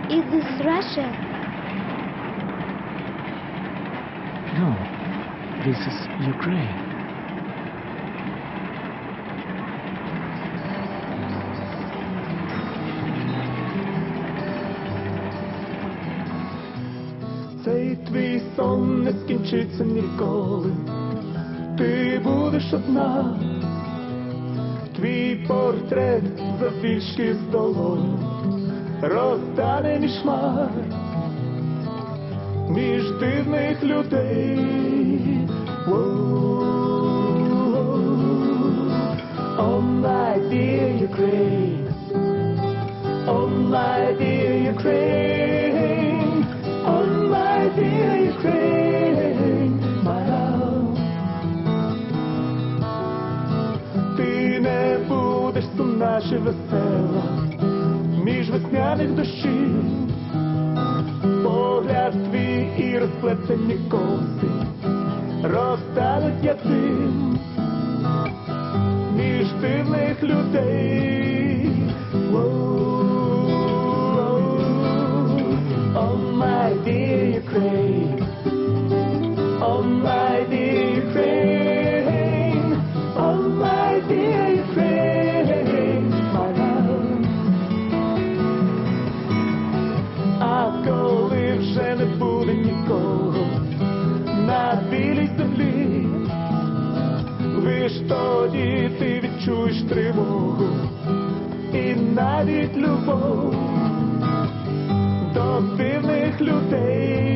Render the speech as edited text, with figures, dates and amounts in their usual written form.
Is this Russia? No, this is Ukraine. Цей твій сон не скінчиться ніколи. Ти будеш одна. Твій портрет заввишки з долоню розтане між хмар, між дивних людей. Oh my dear Ukraine, oh my dear Ukraine, oh my dear Ukraine, my love. Ти не будеш сумна чи весела між весняних дощів. Погляд твій і розплетені коси розтануть як дим між дивних людей. Oh my dear Ukraine, oh my dear Ukraine, oh my dear Ukraine, my love. А коли вже не буде нікого на білій землі, лиш тоді ти відчуєш тривогу і навіть любов до дивних людей.